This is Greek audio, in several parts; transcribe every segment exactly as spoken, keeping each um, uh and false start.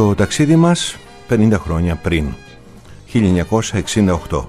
το ταξίδι μας πενήντα χρόνια πριν, χίλια εννιακόσια εξήντα οκτώ.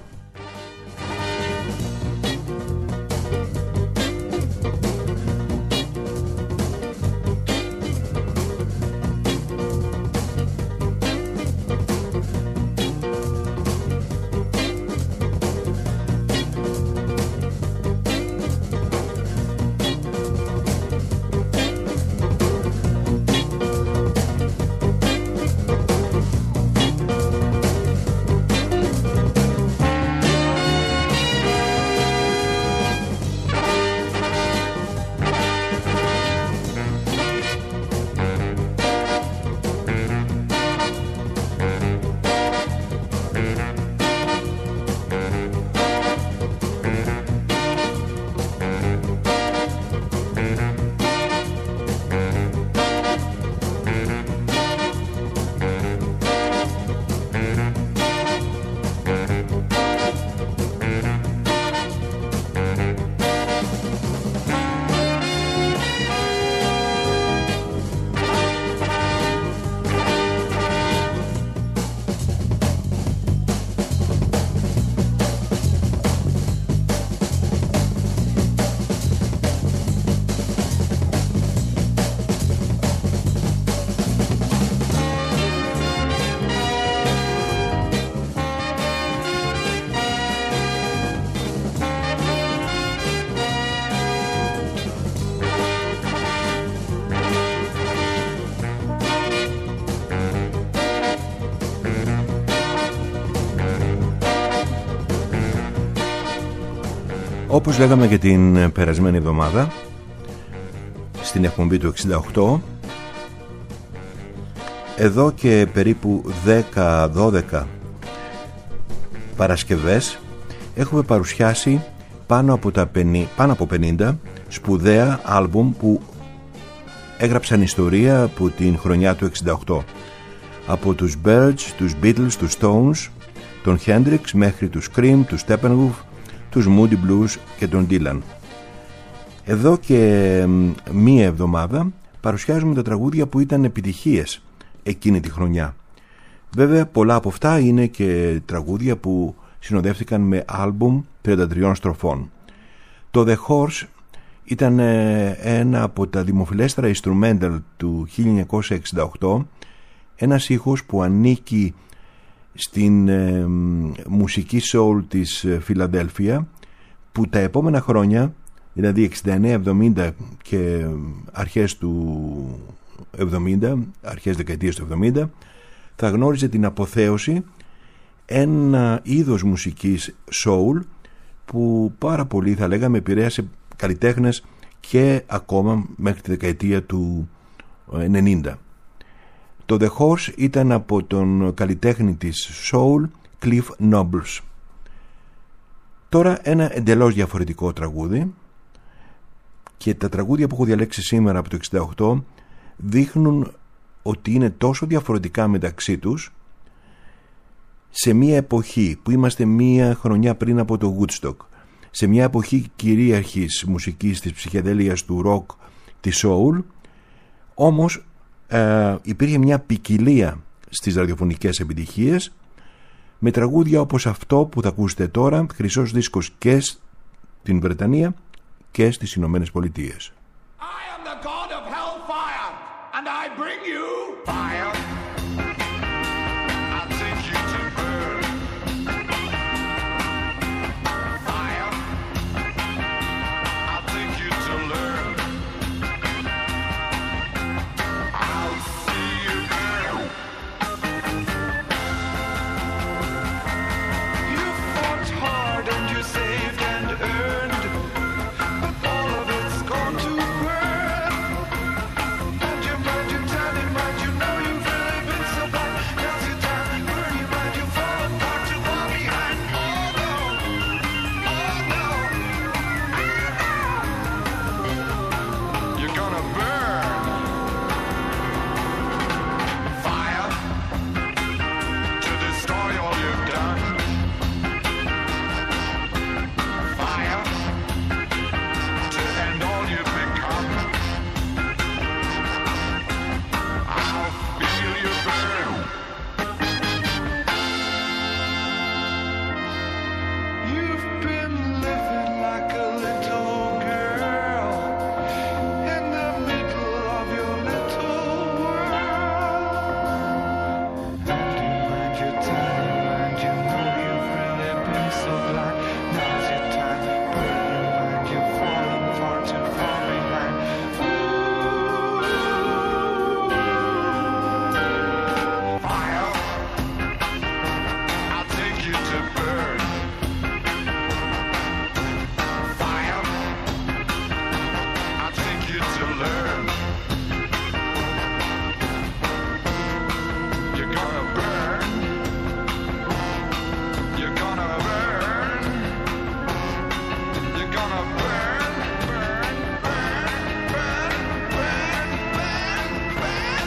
Όπως λέγαμε και την περασμένη εβδομάδα στην εκπομπή του εξήντα οκτώ, εδώ και περίπου δέκα δώδεκα Παρασκευές έχουμε παρουσιάσει πάνω από, τα πενήντα, πάνω από πενήντα σπουδαία άλμπουμ που έγραψαν ιστορία από την χρονιά του εξήντα οκτώ, από τους Byrds, τους Beatles, τους Stones, τον Hendrix μέχρι τους Cream, τους Steppenwolf, τους Moody Blues και τον Dylan. Εδώ και μία εβδομάδα παρουσιάζουμε τα τραγούδια που ήταν επιτυχίες εκείνη τη χρονιά. Βέβαια πολλά από αυτά είναι και τραγούδια που συνοδεύτηκαν με άλμπουμ τριάντα τριών στροφών. Το The Horse ήταν ένα από τα δημοφιλέστερα instrumental του χίλια εννιακόσια εξήντα οκτώ, ένας ήχος που ανήκει στην ε, μουσική soul της Φιλαδέλφια, που τα επόμενα χρόνια, δηλαδή εξήντα εννέα εβδομήντα και αρχές του εβδομήντα, αρχές δεκαετίας του εβδομήντα, θα γνώριζε την αποθέωση, ένα είδος μουσικής soul που πάρα πολύ, θα λέγαμε, επηρέασε καλλιτέχνες και ακόμα μέχρι τη δεκαετία του ενενήντα. Το The Horse ήταν από τον καλλιτέχνη της soul Cliff Nobles. Τώρα ένα εντελώς διαφορετικό τραγούδι, και τα τραγούδια που έχω διαλέξει σήμερα από το εξήντα οκτώ δείχνουν ότι είναι τόσο διαφορετικά μεταξύ τους, σε μια εποχή που είμαστε μια χρονιά πριν από το Woodstock, σε μια εποχή κυρίαρχης μουσικής, της ψυχεδέλειας, του rock, της soul, όμως ε, υπήρχε μια ποικιλία στις ραδιοφωνικές επιτυχίες, με τραγούδια όπως αυτό που θα ακούσετε τώρα, χρυσός δίσκος και στην Βρετανία και στις Ηνωμένες Πολιτείες. I am the god of hellfire and I bring you fire. I'll take you to burn. Fire. I'll take you to learn. I'll see you burn. You fought hard and you saved and earned, but all of it's gone to burn. And you might, you tell him, might you know you've gonna burn, burn, burn, burn, burn, burn,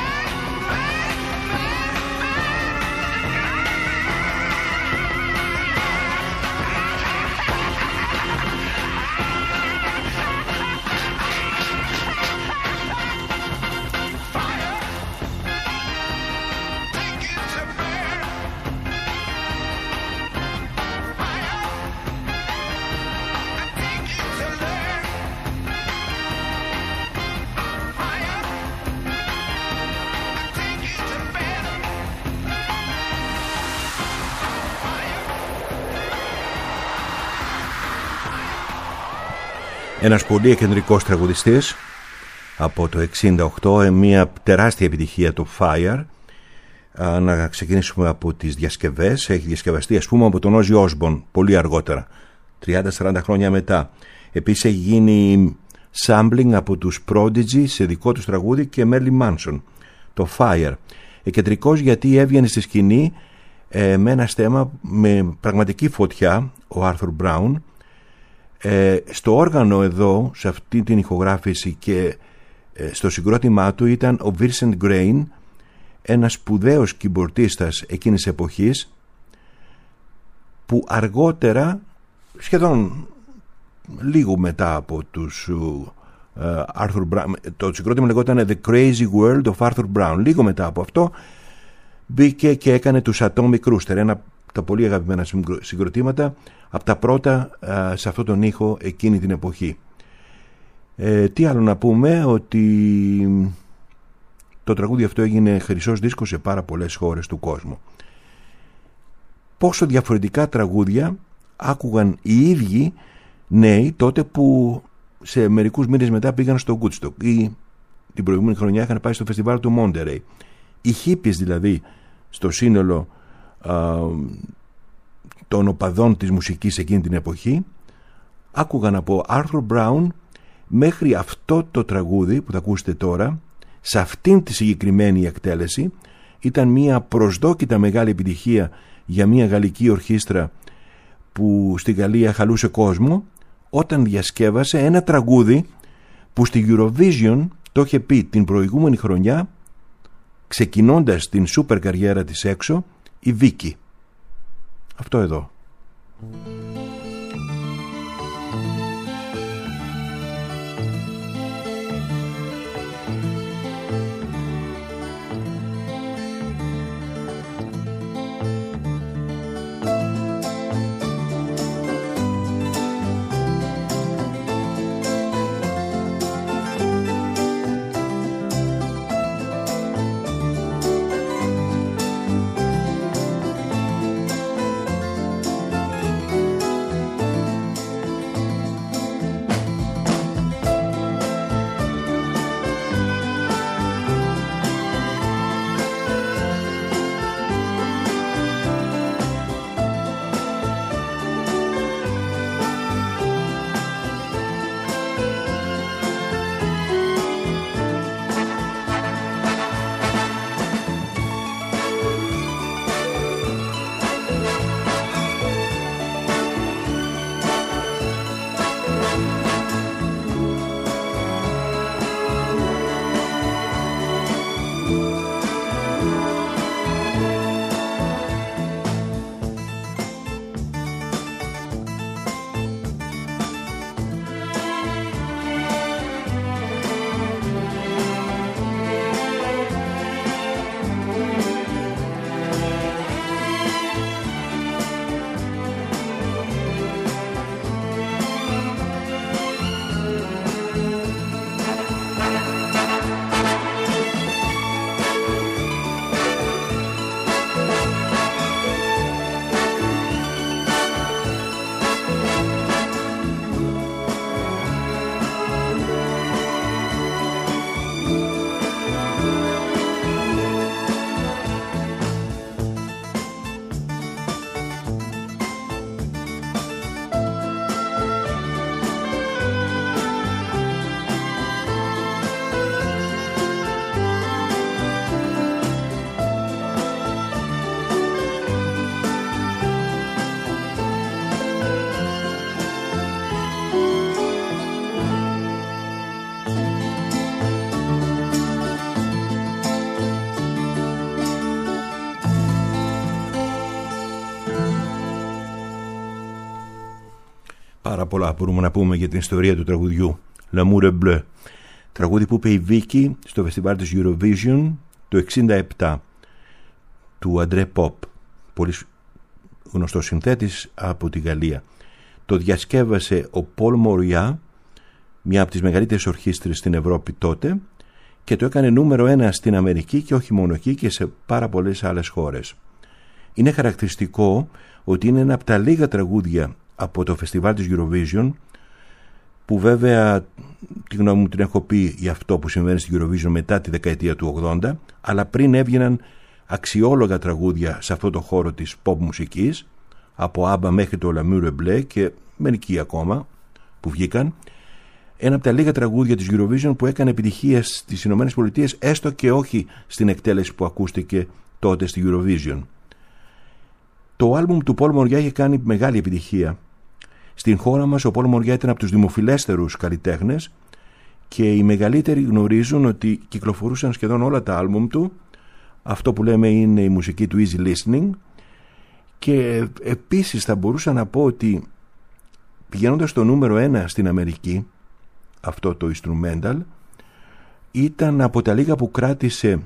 Ένας πολύ εκεντρικός τραγουδιστής από το εξήντα οκτώ, μια τεράστια επιτυχία, το Fire. Να ξεκινήσουμε από τις διασκευές. Έχει διασκευαστεί ας πούμε από τον Ozzy Osbourne πολύ αργότερα, τριάντα σαράντα χρόνια μετά. Επίσης έχει γίνει sampling από τους Prodigy σε δικό τους τραγούδι και Marilyn Manson, το Fire. Εκεντρικός γιατί έβγαινε στη σκηνή ε, με ένα στέμμα με πραγματική φωτιά, ο Arthur Brown. Ε, στο όργανο εδώ, σε αυτή την ηχογράφηση και ε, στο συγκρότημά του ήταν ο Vincent Grain, ένας σπουδαίος κιμπορτίστας εκείνης εποχής, που αργότερα, σχεδόν λίγο μετά από τους uh, Arthur Brown, το συγκρότημα λεγόταν The Crazy World of Arthur Brown, λίγο μετά από αυτό μπήκε και έκανε τους Atomic Rooster, ένα από τα πολύ αγαπημένα συγκροτήματα, από τα πρώτα uh, σε αυτόν τον ήχο εκείνη την εποχή. Ε, τι άλλο να πούμε, ότι το τραγούδι αυτό έγινε χρυσός δίσκος σε πάρα πολλές χώρες του κόσμου. Πόσο διαφορετικά τραγούδια άκουγαν οι ίδιοι νέοι τότε που σε μερικούς μήνες μετά πήγαν στο Woodstock ή την προηγούμενη χρονιά είχαν πάει στο φεστιβάλ του Monterey. Οι hippies δηλαδή στο σύνολο α, των οπαδών της μουσικής εκείνη την εποχή άκουγαν από Arthur Brown μέχρι αυτό το τραγούδι που θα ακούσετε τώρα, σε αυτήν τη συγκεκριμένη εκτέλεση. Ήταν μια προσδόκητα μεγάλη επιτυχία για μια γαλλική ορχήστρα που στη Γαλλία χαλούσε κόσμο, όταν διασκεύασε ένα τραγούδι που στη Eurovision το είχε πει την προηγούμενη χρονιά, ξεκινώντας την σούπερ καριέρα της έξω, η Βίκη. Αυτό εδώ. Πάρα πολλά μπορούμε να πούμε για την ιστορία του τραγουδιού. L'amour est bleu. Τραγούδι που είπε η Βίκη στο φεστιβάλ της Eurovision το εξήντα επτά του Αντρέ Ποπ, πολύ γνωστός συνθέτης από τη Γαλλία. Το διασκεύασε ο Πολ Μοριά, μια από τις μεγαλύτερες ορχήστρες στην Ευρώπη τότε, και το έκανε νούμερο ένα στην Αμερική και όχι μόνο εκεί, και σε πάρα πολλές άλλες χώρες. Είναι χαρακτηριστικό ότι είναι ένα από τα λίγα τραγούδια από το φεστιβάλ της Eurovision, που βέβαια τη γνώμη μου την έχω πει για αυτό που συμβαίνει στην Eurovision μετά τη δεκαετία του ογδόντα, αλλά πριν έβγαιναν αξιόλογα τραγούδια σε αυτό το χώρο της pop μουσικής, από ABBA μέχρι το L'amour est bleu και μερικοί ακόμα που βγήκαν. Ένα από τα λίγα τραγούδια της Eurovision που έκανε επιτυχία στις Ηνωμένες Πολιτείες, έστω και όχι στην εκτέλεση που ακούστηκε τότε στη Eurovision. Το άλμπουμ του Πολ Μοριά είχε κάνει μεγάλη επιτυχία. Στην χώρα μας ο Πολ Μοριά ήταν από τους δημοφιλέστερους καλλιτέχνες και οι μεγαλύτεροι γνωρίζουν ότι κυκλοφορούσαν σχεδόν όλα τα άλμπουμ του. Αυτό που λέμε είναι η μουσική του easy listening, και επίσης θα μπορούσα να πω ότι πηγαίνοντας στο νούμερο ένα στην Αμερική, αυτό το instrumental ήταν από τα λίγα που κράτησε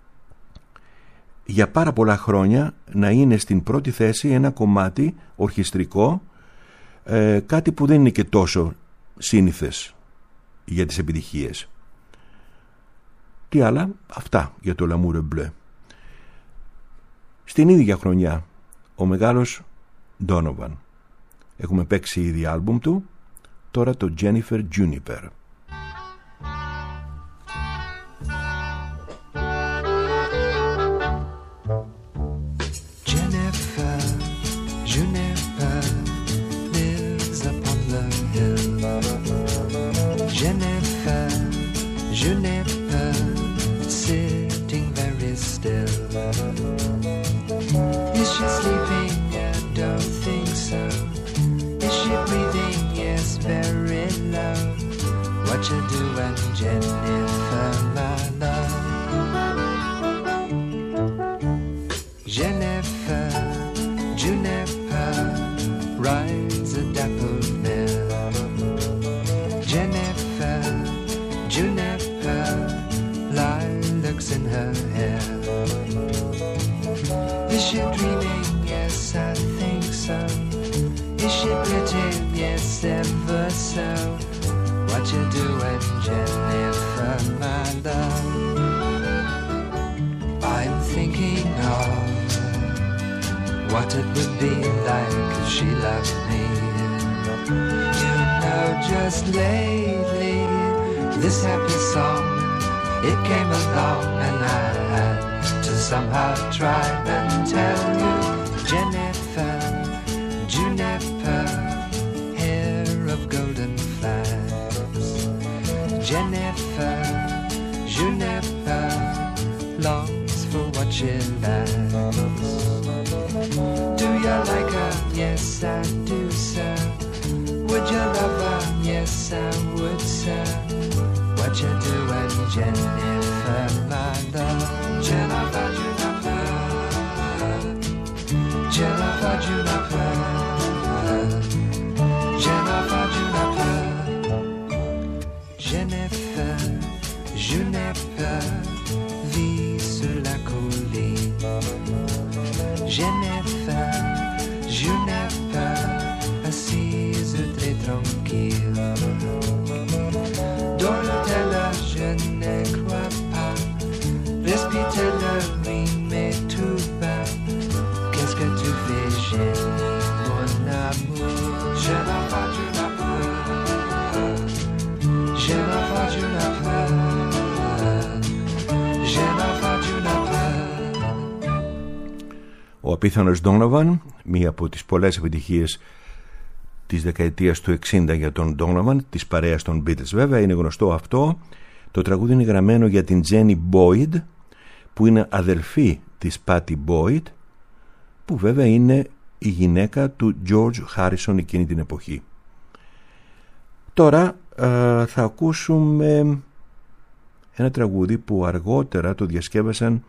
για πάρα πολλά χρόνια να είναι στην πρώτη θέση ένα κομμάτι ορχιστρικό, ε, κάτι που δεν είναι και τόσο σύνηθες για τις επιτυχίες. Τι άλλα, αυτά για το L'amour est bleu. Στην ίδια χρονιά ο μεγάλος Donovan, έχουμε παίξει ήδη άλμπουμ του, τώρα το Jennifer Juniper. Jennifer Juniper lives upon the hill. Jennifer Juniper sitting very still. Is she sleeping? I don't think so. Is she breathing? Yes, very low. What you doing, Jennifer, my love? Jennifer Juniper rides a dapple mare. Jennifer Juniper lilacs in her hair. Is she dreaming? Yes, I think so. Is she pretty? Yes, ever so. What you doing, Jennifer, my love? I'm thinking of what it would be like if she loved me. You know, just lately, this happy song, it came along, and I had to somehow try and tell you, Jennifer, Juniper, hair of golden flags. Jennifer, Juniper, longs for what she lacks. Do you like her? Yes, I do, sir. Would you love her? Yes, I would, sir. What you doing, Jennifer, my love? Jennifer, Juniper, Jennifer, Juniper, Jennifer, Juniper, Jennifer, Juniper vit sur la colline. Jennifer, Juniper, assise très tranquille. Dors-le, je ne crois pas. Respire-le, oui, mais tout bas. Qu'est-ce que tu fais, Jenny, mon amour? Jennifer, Juniper, Jennifer, Juniper, Jennifer, Juniper. Ο απίθανος Donovan, μία από τις πολλές επιτυχίες της δεκαετίας του εξήντα για τον Donovan, της παρέας των Beatles βέβαια, είναι γνωστό αυτό. Το τραγούδι είναι γραμμένο για την Jenny Boyd, που είναι αδελφή της Pattie Boyd, που βέβαια είναι η γυναίκα του George Harrison εκείνη την εποχή. Τώρα ε, θα ακούσουμε ένα τραγούδι που αργότερα το διασκεύασαν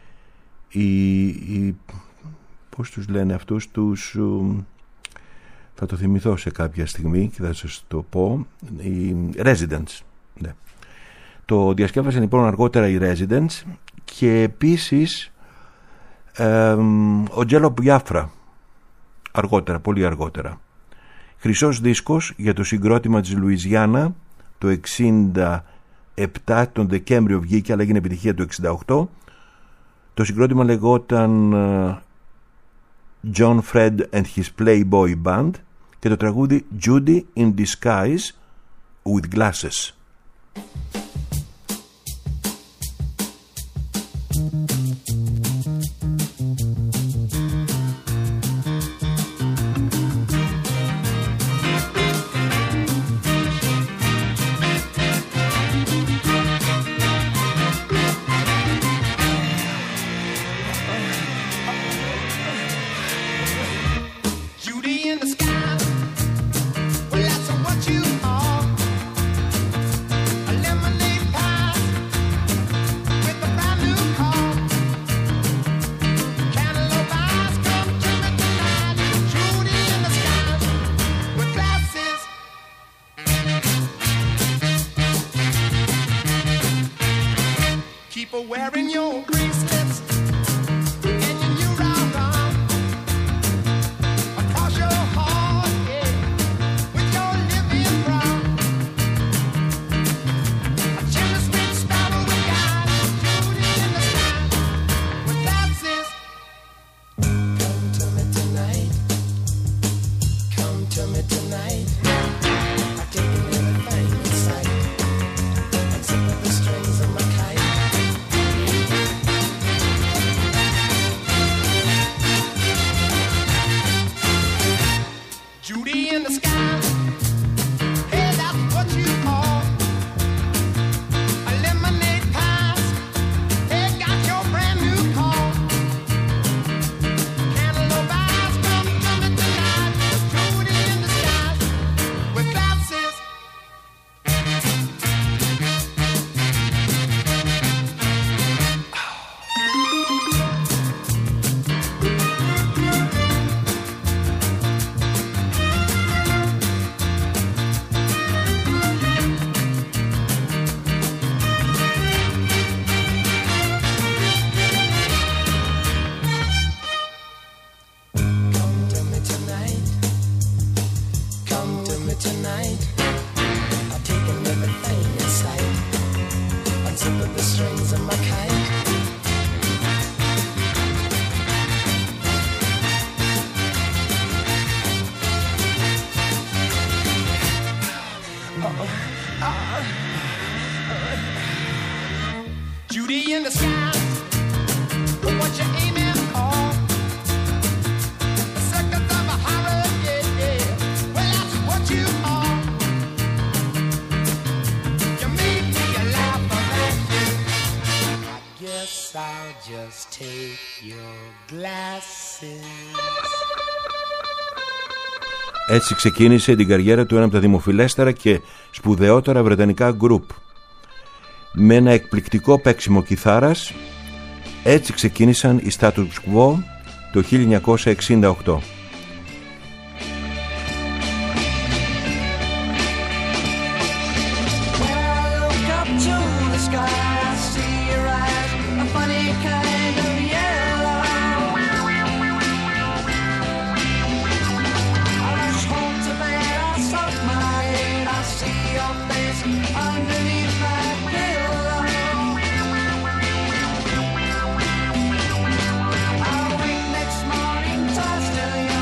οι, οι πώς τους λένε αυτούς τους θα το θυμηθώ σε κάποια στιγμή και θα σας το πω. Οι Residents, ναι. Το διασκεύασαν λοιπόν αργότερα οι Residents και επίσης ε, ο Τζέλο Μπιάφρα αργότερα, πολύ αργότερα. Χρυσός δίσκος για το συγκρότημα της Λουιζιάννα το εξήντα επτά, τον Δεκέμβριο βγήκε, αλλά έγινε επιτυχία το εξήντα οκτώ. Το συγκρότημα λεγόταν John Fred and his Playboy Band και το τραγούδι Judy in Disguise with Glasses. Έτσι ξεκίνησε την καριέρα του ένα από τα δημοφιλέστερα και σπουδαιότερα βρετανικά γκρουπ. Με ένα εκπληκτικό παίξιμο κιθάρας, έτσι ξεκίνησαν οι Status Quo το χίλια εννιακόσια εξήντα οκτώ. Still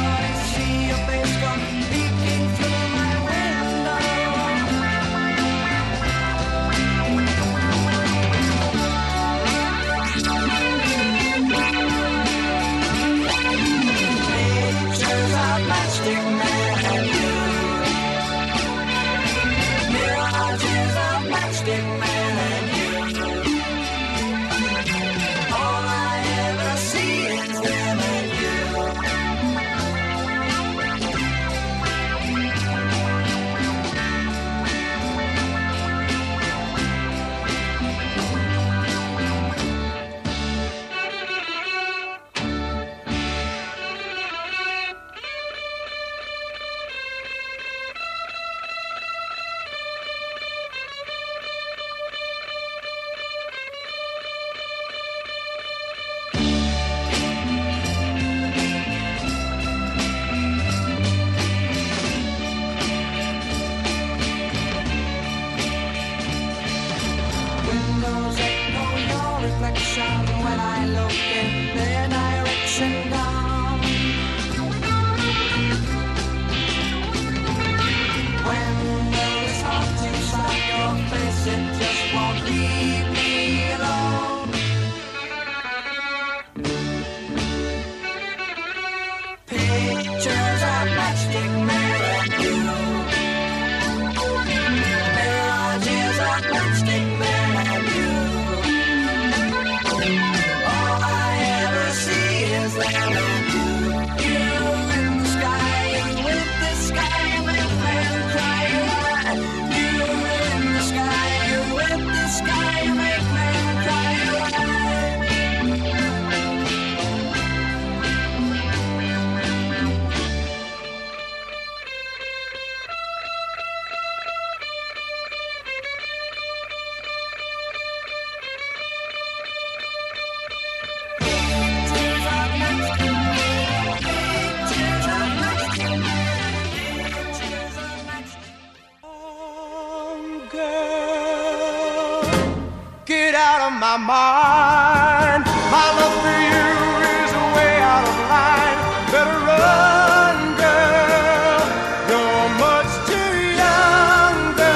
girl, get out of my mind. My love for you is way out of line. Better run, girl, you're much too young,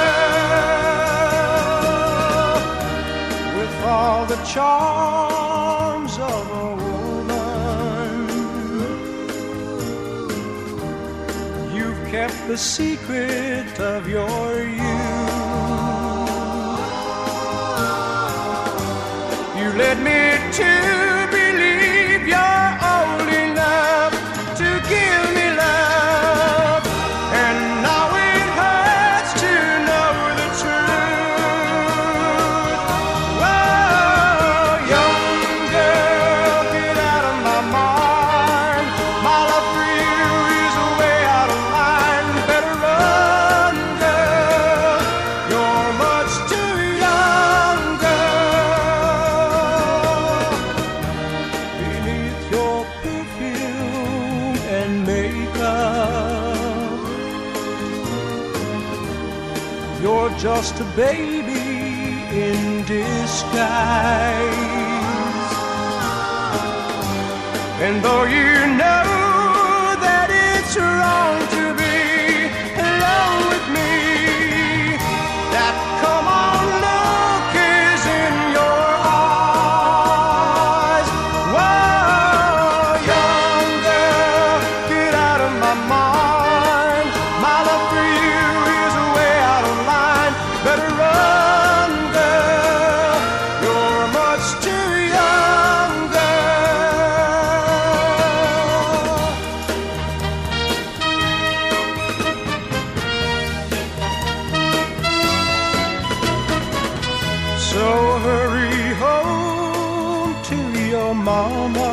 girl. With all the charms of a woman, you've kept the secret of your youth. You led me to believe you're old enough to give me love, and now it hurts to know the truth. Whoa, young girl, get out of my mind. My love for you is way out of line. Better run, girl, you're much too young, girl. Beneath your perfume and makeup, you're just a baby in disguise. And though you know that it's wrong to be alone with me, that come on look is in your eyes. Whoa, young girl, get out of my mind. My love for you is way out of line. Better run, girl, you're much too young, girl. So hurry home to your mama.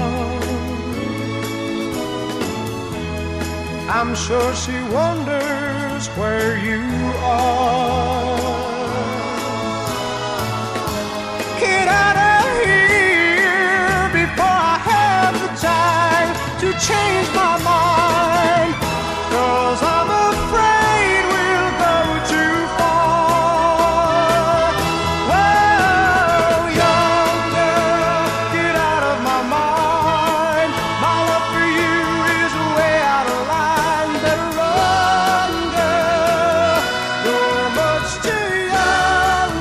I'm sure she wonders where you are. Get out of here before I have the time to change my mind, 'cause I'm afraid we'll go too far. Whoa, young girl, get out of my mind. My love for you is way out of line. Better run, girl, you're much too young,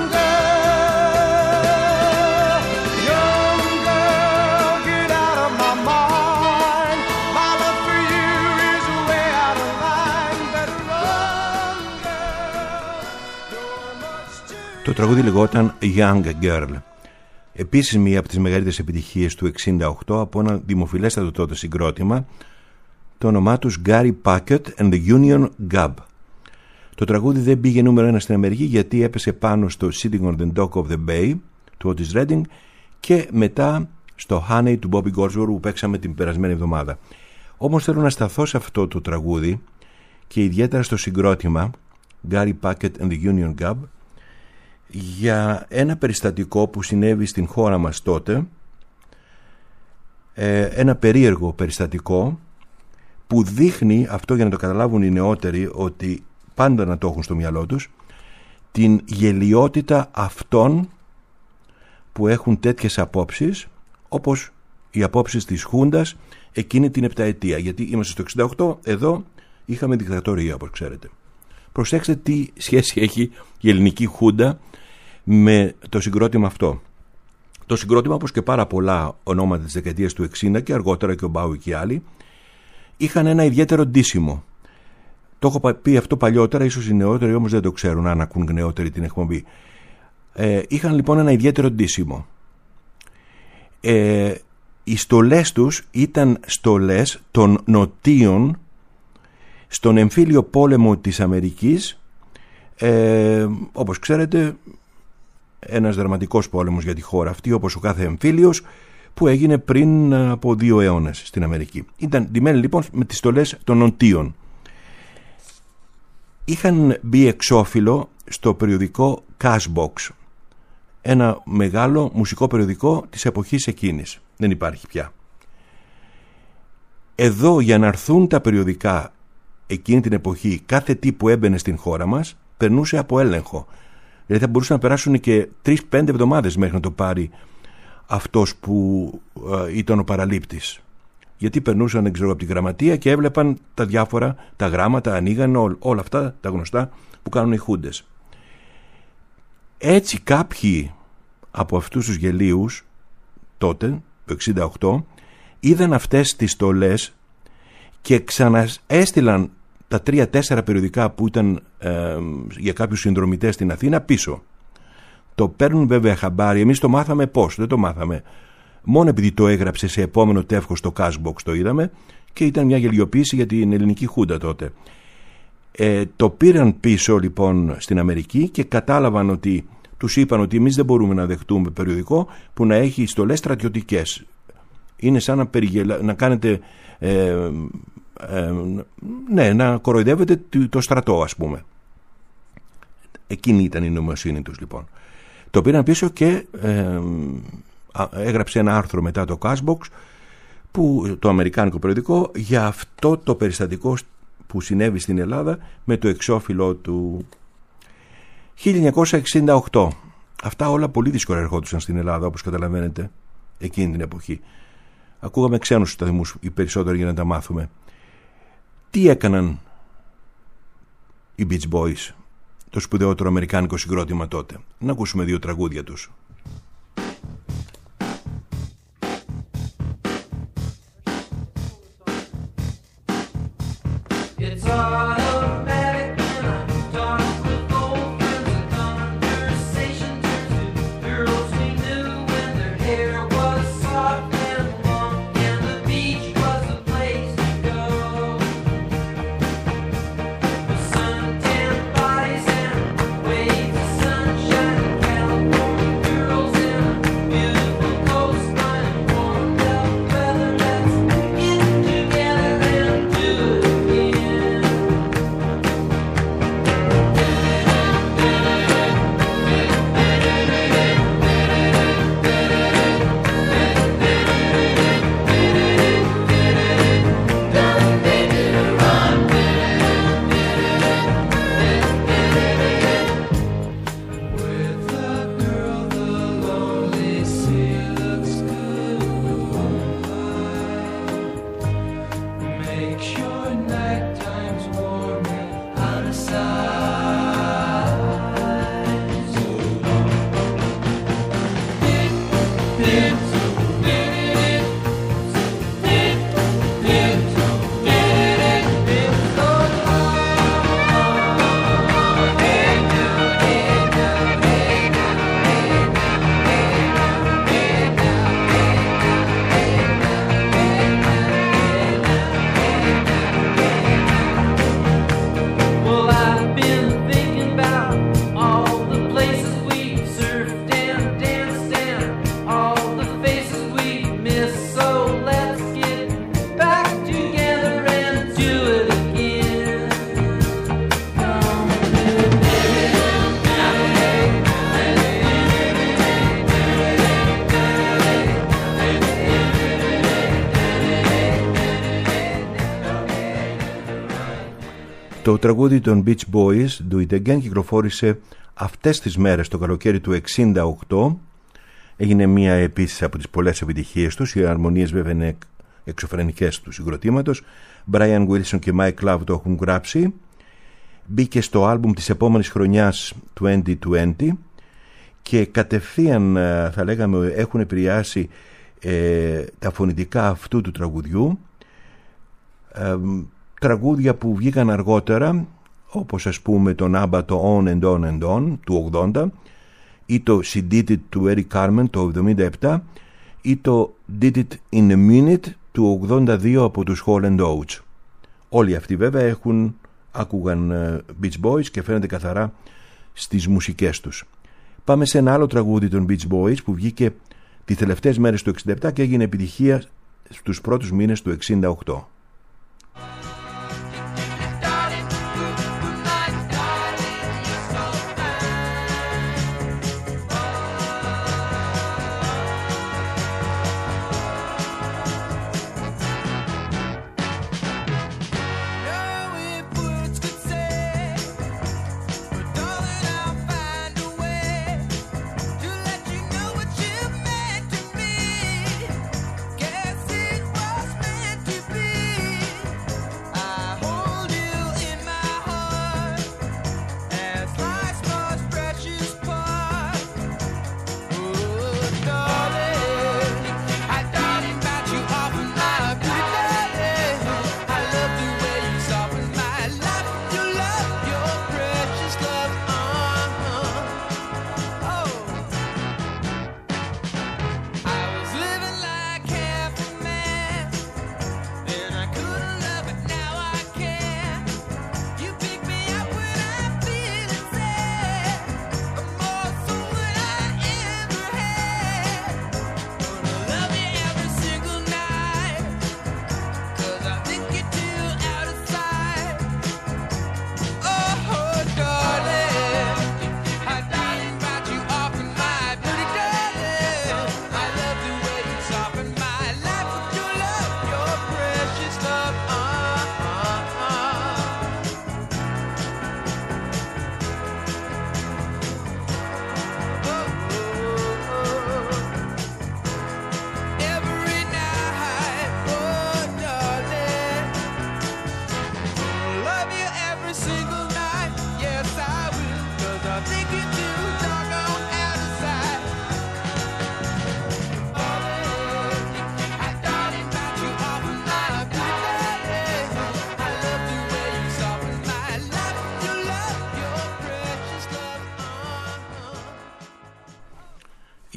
girl. Young girl, get out of my mind. My love for you is way out of line. Better run, girl, you're much too. Το τραγούδι λεγόταν Young Girl. Επίσης μία από τις μεγαλύτερες επιτυχίες του εξήντα οκτώ από ένα δημοφιλέστατο τότε συγκρότημα, το όνομά τους Gary Packet and the Union Gab. Το τραγούδι δεν πήγε νούμερο ένα στην Αμερική γιατί έπεσε πάνω στο Sitting on the Dock of the Bay του Otis Redding και μετά στο Honey του Bobby Goldsboro που παίξαμε την περασμένη εβδομάδα. Όμως θέλω να σταθώ σε αυτό το τραγούδι και ιδιαίτερα στο συγκρότημα Gary Packet and the Union Gab για ένα περιστατικό που συνέβη στην χώρα μας τότε, ε, ένα περίεργο περιστατικό που δείχνει αυτό, για να το καταλάβουν οι νεότεροι, ότι πάντα να το έχουν στο μυαλό τους, την γελιότητα αυτών που έχουν τέτοιες απόψεις, όπως οι απόψεις της Χούντας εκείνη την επταετία, γιατί είμαστε στο εξήντα οκτώ, εδώ είχαμε δικτατορία, όπως ξέρετε. Προσέξτε τι σχέση έχει η ελληνική Χούντα με το συγκρότημα αυτό. Το συγκρότημα, όπως και πάρα πολλά ονόματα της δεκαετίας του εξήντα και αργότερα και ο Μπάουι και άλλοι, είχαν ένα ιδιαίτερο ντύσιμο. Το έχω πει αυτό παλιότερα, ίσως οι νεότεροι όμως δεν το ξέρουν, αν ακούν νεότεροι την εκπομπή. Ε, είχαν λοιπόν ένα ιδιαίτερο ντύσιμο. Ε, οι στολές τους ήταν στολές των νοτίων στον εμφύλιο πόλεμο της Αμερικής, ε, όπως ξέρετε ένας δραματικός πόλεμος για τη χώρα αυτή, όπως ο κάθε εμφύλιος, που έγινε πριν από δύο αιώνες στην Αμερική. Ήταν ντυμένοι λοιπόν με τις στολές των νοτίων. Είχαν μπει εξώφυλλο στο περιοδικό Cashbox, ένα μεγάλο μουσικό περιοδικό της εποχής εκείνης. Δεν υπάρχει πια. Εδώ, για να έρθουν τα περιοδικά εκείνη την εποχή, κάθε τι που έμπαινε στην χώρα μας, περνούσε από έλεγχο. Δηλαδή θα μπορούσαν να περάσουν και τρεις πέντε εβδομάδες μέχρι να το πάρει αυτός που ε, ήταν ο παραλήπτης. Γιατί περνούσαν, ξέρω, από τη γραμματεία και έβλεπαν τα διάφορα, τα γράμματα, ανοίγαν ό, όλα αυτά τα γνωστά που κάνουν οι χούντες. Έτσι κάποιοι από αυτούς τους γελίους τότε, το εξήντα οκτώ, είδαν αυτές τις στολές και ξαναέστειλαν τα τρία-τέσσερα περιοδικά που ήταν ε, για κάποιους συνδρομητές στην Αθήνα πίσω. Το παίρνουν βέβαια χαμπάρι. Εμείς το μάθαμε πώς, δεν το μάθαμε μόνο επειδή το έγραψε σε επόμενο τεύχος το Cashbox, το είδαμε και ήταν μια γελιοποίηση για την ελληνική χούντα τότε. Ε, το πήραν πίσω λοιπόν στην Αμερική και κατάλαβαν ότι, τους είπαν ότι εμείς δεν μπορούμε να δεχτούμε περιοδικό που να έχει στολές στρατιωτικές. Είναι σαν να, περιγελα... να κάνετε ε, ε, ναι, να κοροϊδεύετε το στρατό, ας πούμε. Εκείνη ήταν η νοημοσύνη τους λοιπόν. Το πήραν πίσω και ε, έγραψε ένα άρθρο μετά το Cashbox, που, το αμερικάνικο περιοδικό, για αυτό το περιστατικό που συνέβη στην Ελλάδα με το εξώφυλλο του. χίλια εννιακόσια εξήντα οκτώ. Αυτά όλα πολύ δύσκολα ερχόντουσαν στην Ελλάδα, όπως καταλαβαίνετε, εκείνη την εποχή. Ακούγαμε ξένους σταθμούς οι περισσότεροι για να τα μάθουμε. Τι έκαναν οι Beach Boys, το σπουδαιότερο αμερικάνικο συγκρότημα τότε? Να ακούσουμε δύο τραγούδια τους. Το τραγούδι των Beach Boys, Do It Again, κυκλοφόρησε αυτές τις μέρες το καλοκαίρι του εξήντα οκτώ. Έγινε μία επίσης από τις πολλές επιτυχίες τους. Οι αρμονίες βέβαια είναι εξωφρενικές του συγκροτήματος. Brian Wilson και Mike Love το έχουν γράψει. Μπήκε στο άλμπουμ της επόμενης χρονιάς είκοσι είκοσι και κατευθείαν, θα λέγαμε, έχουν επηρεάσει ε, τα φωνητικά αυτού του τραγουδιού. Ε, τραγούδια που βγήκαν αργότερα, όπως ας πούμε τον ABBA το On and On and On του ογδόντα, ή το She Did It του Eric Carmen το εβδομήντα επτά, ή το Did It in a Minute του ογδόντα δύο από τους Hall and Oates. Όλοι αυτοί βέβαια έχουν, άκουγαν Beach Boys και φαίνεται καθαρά στις μουσικές τους. Πάμε σε ένα άλλο τραγούδι των Beach Boys που βγήκε τις τελευταίες μέρες του εξήντα επτά και έγινε επιτυχία στους πρώτους μήνες του εξήντα οκτώ. Know it words could say, but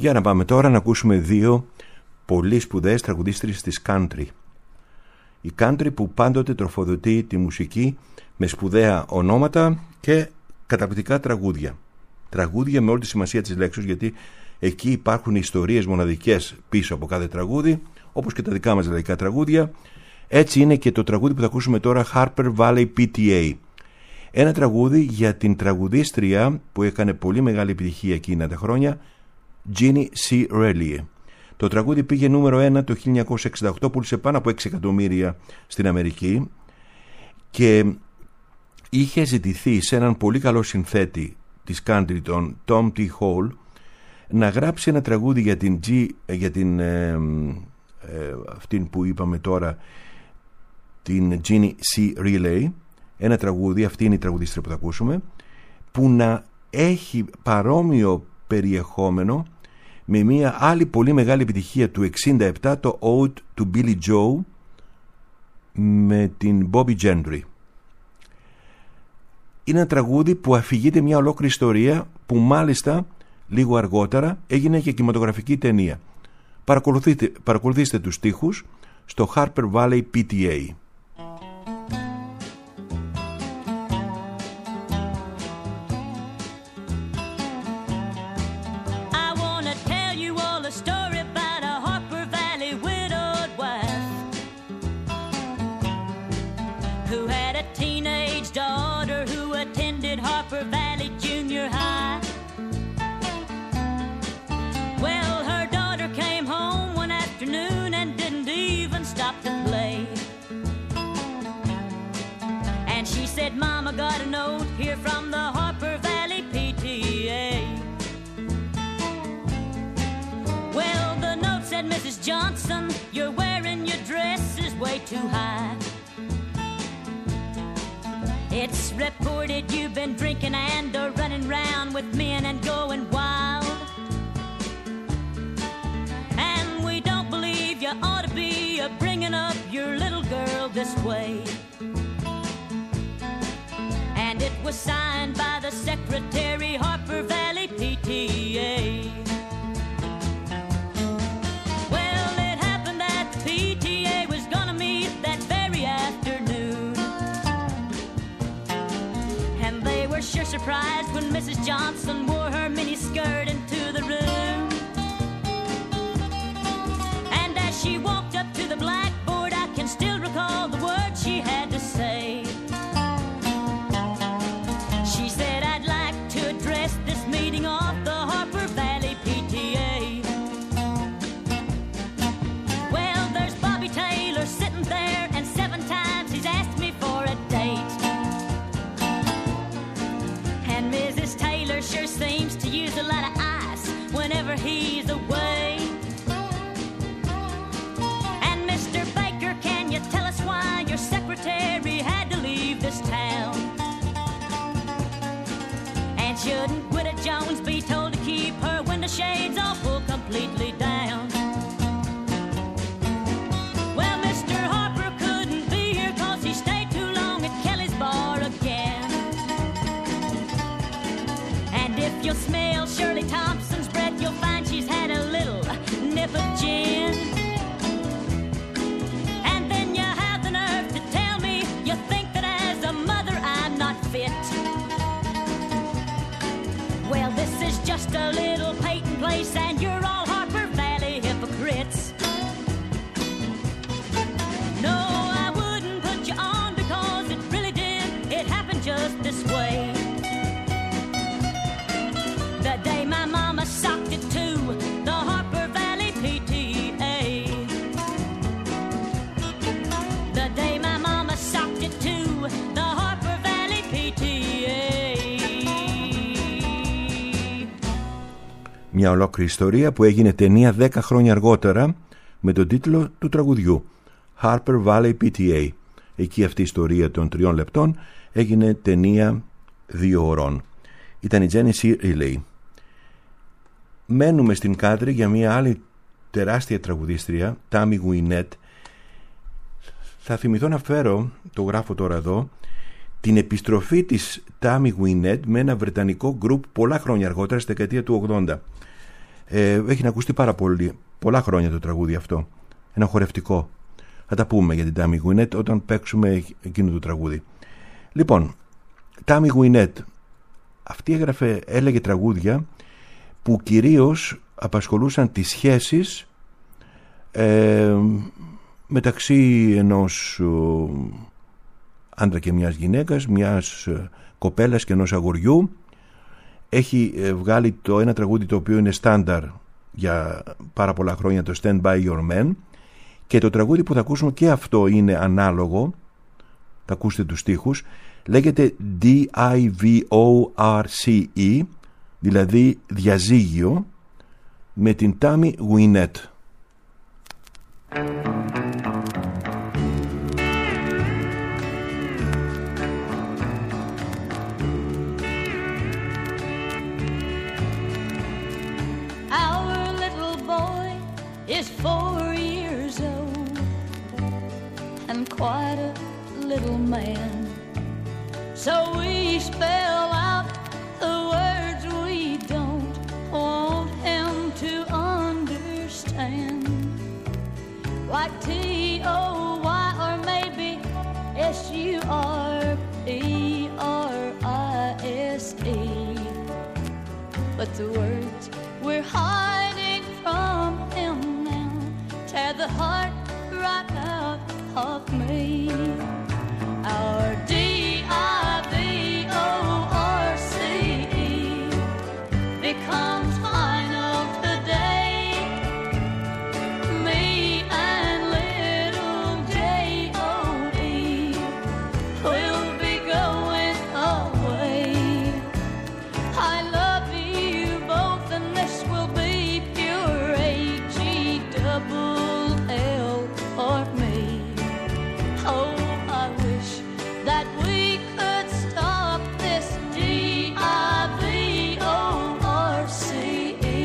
Για να πάμε τώρα να ακούσουμε δύο πολύ σπουδαίες τραγουδίστριες της country. Η country που πάντοτε τροφοδοτεί τη μουσική με σπουδαία ονόματα και καταπληκτικά τραγούδια. Τραγούδια με όλη τη σημασία της λέξης, γιατί εκεί υπάρχουν ιστορίες μοναδικές πίσω από κάθε τραγούδι, όπως και τα δικά μας λαϊκά τραγούδια. Έτσι είναι και το τραγούδι που θα ακούσουμε τώρα, Harper Valley πι τι έι. Ένα τραγούδι για την τραγουδίστρια που έκανε πολύ μεγάλη επιτυχία εκείνα τα χρόνια, Jeannie C. Riley. Το τραγούδι πήγε νούμερο ένα το χίλια εννιακόσια εξήντα οκτώ, πούλησε πάνω από έξι εκατομμύρια στην Αμερική και είχε ζητηθεί σε έναν πολύ καλό συνθέτη της country, τον Tom T. Hall, να γράψει ένα τραγούδι για την, G, για την ε, ε, αυτήν που είπαμε τώρα, την Jeannie C. Riley. Ένα τραγούδι, αυτή είναι η τραγουδίστρια που θα ακούσουμε, που να έχει παρόμοιο περιεχόμενο με μια άλλη πολύ μεγάλη επιτυχία του εξήντα επτά, το Ode to Billy Joe με την Bobby Gentry. Είναι ένα τραγούδι που αφηγείται μια ολόκληρη ιστορία που μάλιστα λίγο αργότερα έγινε και κινηματογραφική ταινία. Παρακολουθείτε, παρακολουθήστε τους στίχους στο Harper Valley πι τι έι. Got a note here from the Harper Valley πι τι έι. Well, the note said, Missus Johnson, you're wearing your dress is way too high. It's reported you've been drinking and are running round with men and going wild. And we don't believe you ought to be uh, bringing up your little girl this way. And it was signed by the secretary, Harper Valley πι τι έι. Well, it happened that the πι τι έι was gonna meet that very afternoon. And they were sure surprised when Missus Johnson wore her mini skirt into the room. And as she walked up to the blackboard, I can still recall the words she had to say. Off the Harper Valley πι τι έι. Well, there's Bobby Taylor sitting there, and seven times he's asked me for a date. And Missus Taylor sure seems to use a lot of ice whenever he's away. And Mister Baker, can you tell us why your secretary had to leave this town? And shouldn't Jones be told to keep her window shades all pulled completely down? Well, Mister Harper couldn't be here cause he stayed too long at Kelly's bar again. And if you'll smell Shirley Thompson's breath, you'll find she's had a little nip of gin. And then you have the nerve to tell me you think that as a mother I'm not fit. Well, this is just a little Peyton place, and you're all Harper Valley hypocrites. No, I wouldn't put you on because it really did. It happened just this way. The day my mama socked it to the Harper Valley πι τι έι. The day my mama socked it to the Harper Valley πι τι έι. Μια ολόκληρη ιστορία που έγινε ταινία δέκα χρόνια αργότερα με τον τίτλο του τραγουδιού, Harper Valley πι τι έι. Εκεί αυτή η ιστορία των τριών λεπτών έγινε ταινία δύο ωρών. Ήταν η Jeannie C. Riley. Μένουμε στην country για μια άλλη τεράστια τραγουδίστρια, Tammy Wynette. Θα θυμηθώ να φέρω, το γράφω τώρα εδώ, την επιστροφή της Tammy Wynette με ένα βρετανικό γκρουπ πολλά χρόνια αργότερα, στη δεκαετία του ογδόντα. Ε, έχει να ακουστεί πάρα πολύ, πολλά χρόνια το τραγούδι αυτό. Ένα χορευτικό. Θα τα πούμε για την Tammy Wynette όταν παίξουμε εκείνο το τραγούδι. Λοιπόν, Tammy Wynette, αυτή έγραφε, έλεγε τραγούδια που κυρίως απασχολούσαν τις σχέσεις ε, μεταξύ ενός ε, άντρα και μιας γυναίκας, μιας ε, κοπέλας και ενός αγοριού. Έχει ε, βγάλει το ένα τραγούδι το οποίο είναι στάνταρ για πάρα πολλά χρόνια, το Stand By Your Man, και το τραγούδι που θα ακούσουμε και αυτό είναι ανάλογο, θα ακούσετε τους στίχους, λέγεται ντι άι βι ο αρ σι ι, δηλαδή διαζύγιο, με την Tammy Wynette. Our little boy is four years old and quite a little man. So we spell out the words we don't want him to understand, like T O Y or maybe S U R P R I S E. But the words we're hiding from him now tear the heart right out of me. Our D I V O R C E becomes final today. Me and little J O E will be going away. I love you both and this will be pure H E double L for me. Oh, I wish that we could stop this D I V O R C E.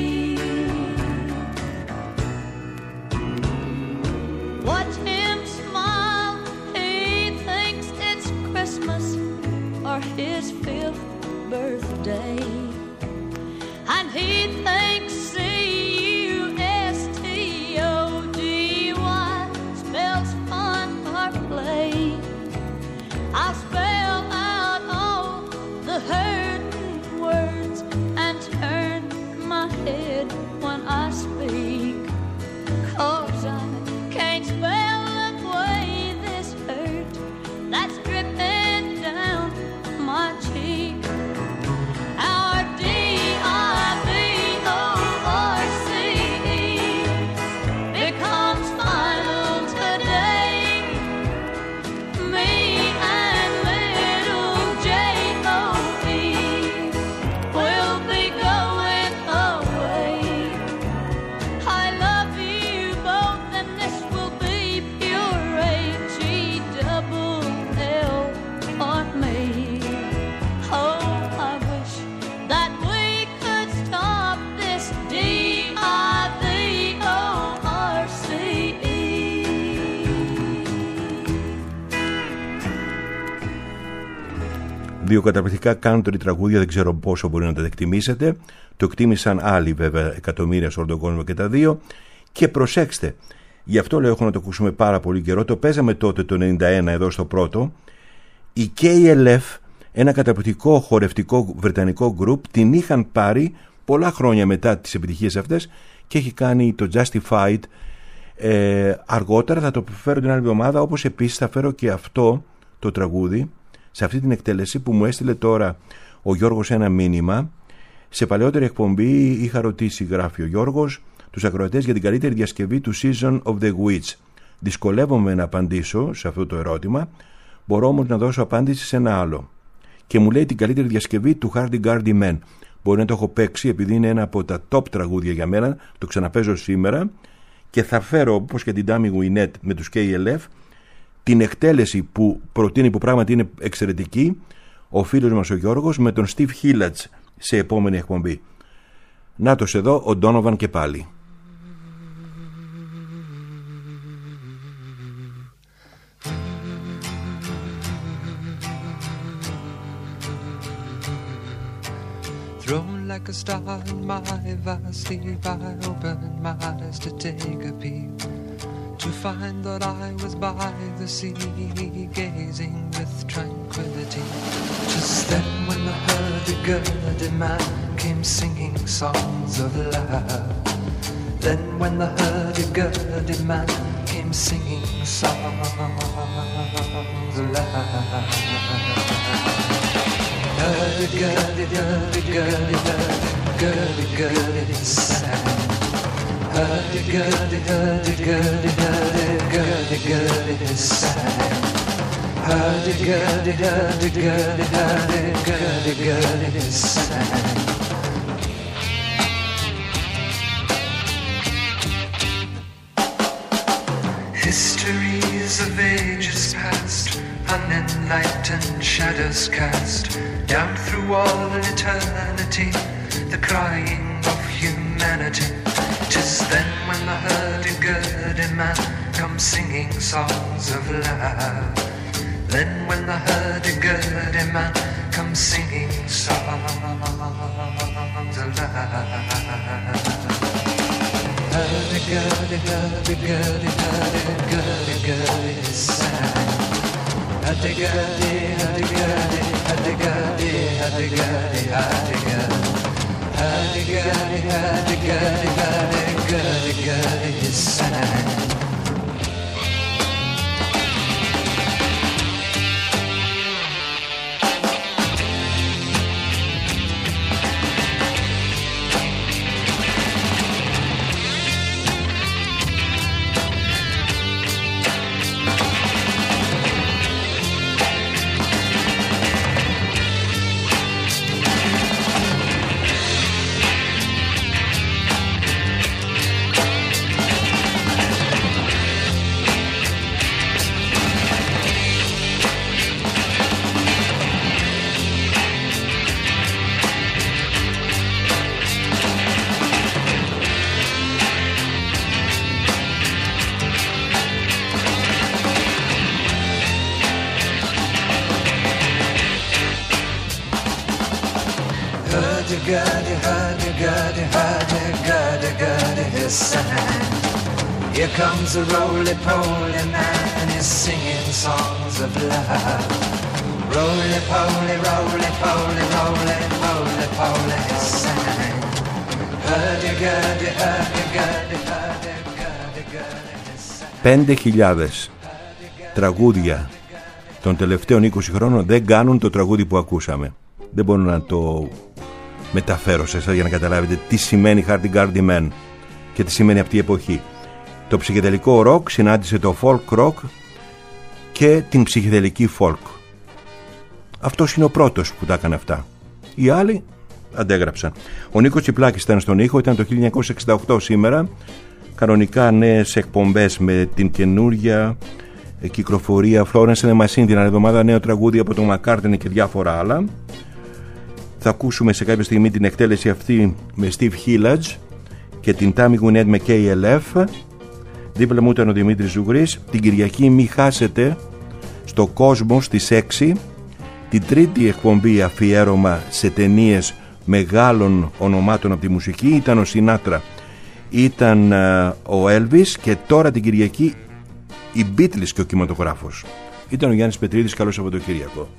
Watch him smile, he thinks it's Christmas or his fifth birthday, and he thinks C U S T O D Y spells fun or play. I'll spell out all the hurting words and turn my head when I speak, 'cause I can't spell away this hurt that's dripping down my cheek. Our D I V O R C E becomes final today. Me and little J O E will be going away. I love you both and this will be pure H E double L on me. Oh, I wish that we could stop this D I V O R C E. Δύο καταπληκτικά country τραγούδια, δεν ξέρω πόσο μπορεί να τα εκτιμήσετε. Το εκτίμησαν άλλοι βέβαια εκατομμύρια σε όλο τον κόσμο και τα δύο. Και προσέξτε, γι' αυτό λέω έχω να το ακούσουμε πάρα πολύ καιρό. Το παίζαμε τότε το ενενήντα ένα εδώ στο πρώτο. Η κέι ελ εφ, ένα καταπληκτικό χορευτικό βρετανικό γκρουπ, την είχαν πάρει πολλά χρόνια μετά τις επιτυχίες αυτές και έχει κάνει το Justified ε, αργότερα. Θα το φέρω την άλλη εβδομάδα, όπως επίσης θα φέρω και αυτό το τραγούδι σε αυτή την εκτέλεση που μου έστειλε τώρα ο Γιώργος ένα μήνυμα. Σε παλαιότερη εκπομπή είχα ρωτήσει, γράφει ο Γιώργος, τους ακροατές για την καλύτερη διασκευή του Season of the Witch. Δυσκολεύομαι να απαντήσω σε αυτό το ερώτημα, μπορώ όμως να δώσω απάντηση σε ένα άλλο. Και μου λέει την καλύτερη διασκευή του Hardy Gardy Men. Μπορεί να το έχω παίξει επειδή είναι ένα από τα top τραγούδια για μένα, το ξαναπέζω σήμερα, και θα φέρω όπως και την Tammy Wynette με τους κέι ελ εφ την εκτέλεση που προτείνει, που πράγματι είναι εξαιρετική, ο φίλος μας ο Γιώργος με τον Steve Hillage σε επόμενη εκπομπή. Νάτος εδώ ο Donovan και πάλι. Thrown like a star in my vast sleep, I opened my eyes to take a peep, to find that I was by the sea, gazing with tranquility. Just then when the hurdy-gurdy man came singing songs of love, then when the hurdy-gurdy man came singing songs of love. Hurdy-gurdy, hurdy-gurdy, hurdy-gurdy, sang. Hurdy-gurdy, hurdy-gurdy, hurdy-gurdy, sang. Hurdy-gurdy, hurdy-gurdy, hurdy-gurdy, sang. Histories of ages past, unenlightened shadows cast down through all eternity, the crying of humanity. 'Tis then when the hurdy-gurdy man comes singing songs of love. Then when the hurdy-gurdy man comes singing songs of love. Hurdy-gurdy, hurdy-gurdy, hurdy-gurdy, sang. Hurdy-gurdy, hurdy-gurdy, hurdy-gurdy, hurdy-gurdy, hurdy-gurdy. Hurdy-gurdy, hurdy-gurdy, hurdy-gurdy, sang. Hurdy-gurdy, hurdy-gurdy, hurdy-gurdy, his sang. Here comes a roly-poly man and he's singing songs of love. Roly-poly, roly-poly, roly-poly, his sang. Hurdy-gurdy, hurdy-gurdy, hurdy-gurdy, his sang. Πέντε χιλιάδες τραγούδια των τελευταίων είκοσι χρόνων δεν κάνουν το τραγούδι που ακούσαμε. Δεν μπορώ να το μεταφέρω σε εσάς για να καταλάβετε τι σημαίνει Hurdy-gurdy man και τι σημαίνει αυτή η εποχή. Το ψυχεδελικό rock συνάντησε το folk rock και την ψυχεδελική folk. Αυτός είναι ο πρώτος που τα έκανε αυτά. Οι άλλοι αντέγραψαν. Ο Νίκος Τσιπλάκης ήταν στον ήχο, ήταν το χίλια εννιακόσια εξήντα οκτώ σήμερα. Κανονικά νέες εκπομπές με την καινούρια κυκλοφορία Florence and the Machine, την άλλη εβδομάδα νέο τραγούδι από τον McCartney και διάφορα άλλα. Θα ακούσουμε σε κάποια στιγμή την εκτέλεση αυτή με Steve Hillage και την Tammy Wynette με κέι ελ εφ. Δίπλα μου ήταν ο Δημήτρης Ζουγρής. Την Κυριακή μη χάσετε στο Κόσμο στις έξι την τρίτη εκπομπή αφιέρωμα σε ταινίες μεγάλων ονομάτων από τη μουσική. Ήταν ο Σινάτρα, ήταν uh, ο Elvis και τώρα την Κυριακή οι Beatles και ο κινηματογράφος. Ήταν ο Γιάννης Πετρίδης. Καλό Σαββατοκύριακο.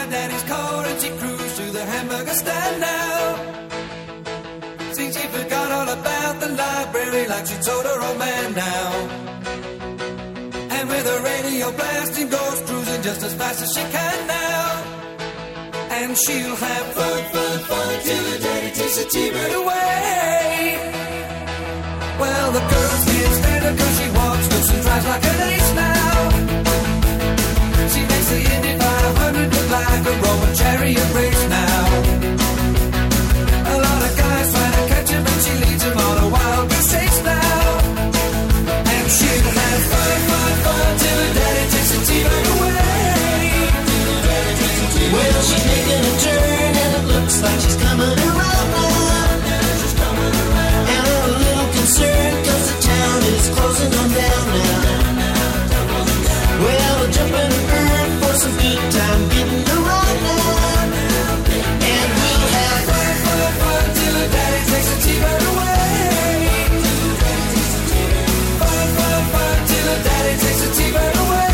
by Daddy's car and she cruised to the hamburger stand now. See, she forgot all about the library like she told her old man now. And with her radio blasting goes cruising just as fast as she can now. And she'll have fun, fun, fun till her daddy takes the T-bird away. Well, the girls can't stand her cause she walks loose and drives like an ace now. She makes the Indy five hundred look like a Roman chariot race now. A lot of guys try to catch her but she leads them on a wild goose chase now. And she'll have fun, fun, fun till her daddy takes the T-bird away. Well, she's making a turn and it looks like she's coming around now. And I'm a little concerned cause the town is closing on down now. Well, we'll jump in a bird for some good time getting around now. And we'll have fun, fun, fun till her daddy takes the T-bird away. Fun, fun, fun till her daddy takes the T-bird away.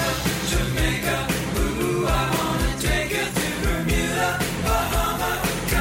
Jamaica, ooh, I wanna take you to Bermuda, Bahama,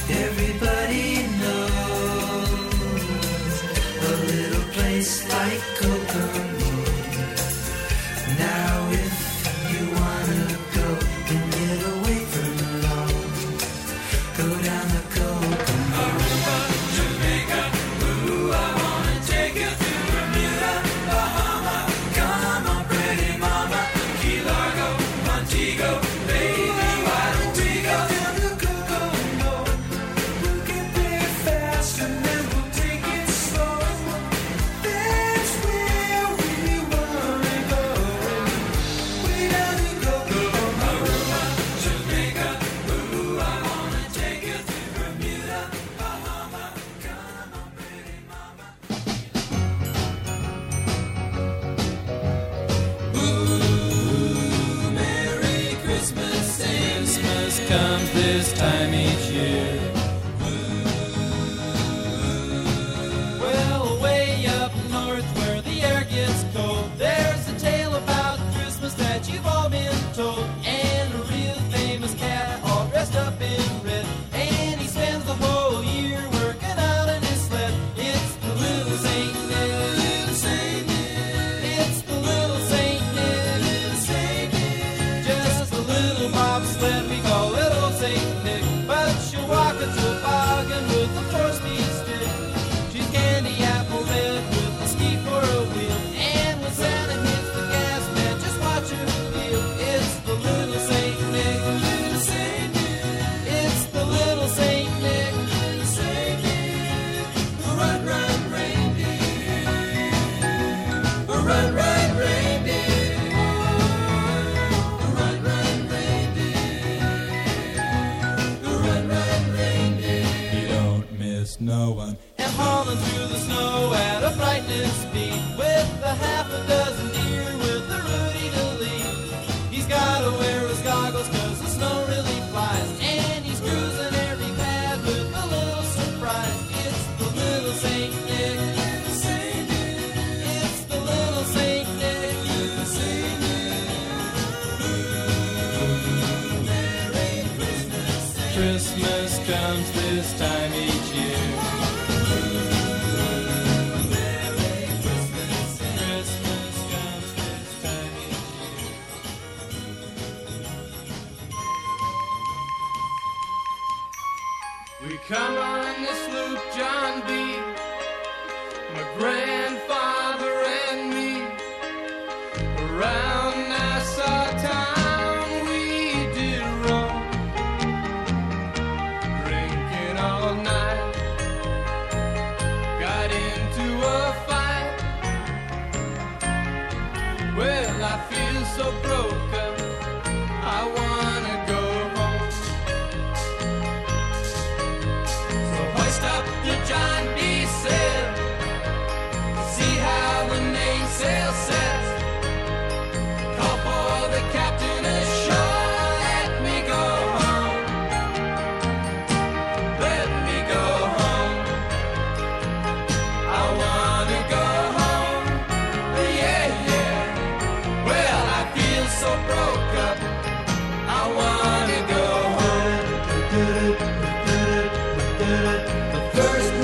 Everybody knows a little place like Kokomo. Now if you wanna go and get away from it all, go down the Kokomo. Aruba, Jamaica, ooh, I wanna take you to Bermuda, Bahama. Come on, pretty mama, Key Largo, Montego, baby, why don't we go down the Kokomo? We'll get there fast and then we'll take it slow. That's where we wanna go. Way down the Kokomo. Aruba, Jamaica, ooh, I wanna take you to Bermuda, Bahama. Come on, pretty mama. Merry Christmas, Christmas comes this time each year. Well, way up north where the air gets cold, there's a tale about Christmas that you've all been told. And a real famous cat all dressed up in red, and he spends the whole year working out in his sled. It's the little Saint Nick, little Saint Nick. It's the little Saint Nick, little Saint Nick. Just a little bobsled we call little Saint Nick, but she'll walk a toboggan with a four-speed stick. She's candy apple red with a ski for a wheel, and when Santa hits the gas, man, just watch her feel. It's the little Saint Nick, little Saint Nick. It's the little Saint Nick, little Saint Nick. Run, run, reindeer. Run, run, reindeer. Run, run, reindeer. Run, run, reindeer. You don't miss no one. And hauling through the snow at a frightening speed, with a half a dozen deer with a Rudy to lead. He's gotta wear his goggles cause the snow really flies, and he's cruising every path with a little surprise. It's the little Saint Nick, little Saint Nick. It's the little Saint Nick, little Saint Nick. Merry Christmas, Christmas comes this time each year. Merry Christmas, Christmas comes this time each year. We come on this sloop, John B., my grandfather and me. Around Nassau town we did roam, drinking all night. Got into a fight. Well, I feel so broke up, I wanna go home. So hoist up the John B. sail, see how the mainsail sets. Call for the captain ashore, let me go home. Let me go home. I wanna go home. Yeah, yeah. Well, I feel so broke up, I wanna go home. The first